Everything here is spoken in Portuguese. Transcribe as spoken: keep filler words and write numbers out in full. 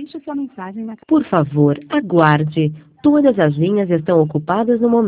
Deixe sua mensagem na... Por favor, aguarde. Todas as linhas estão ocupadas no momento.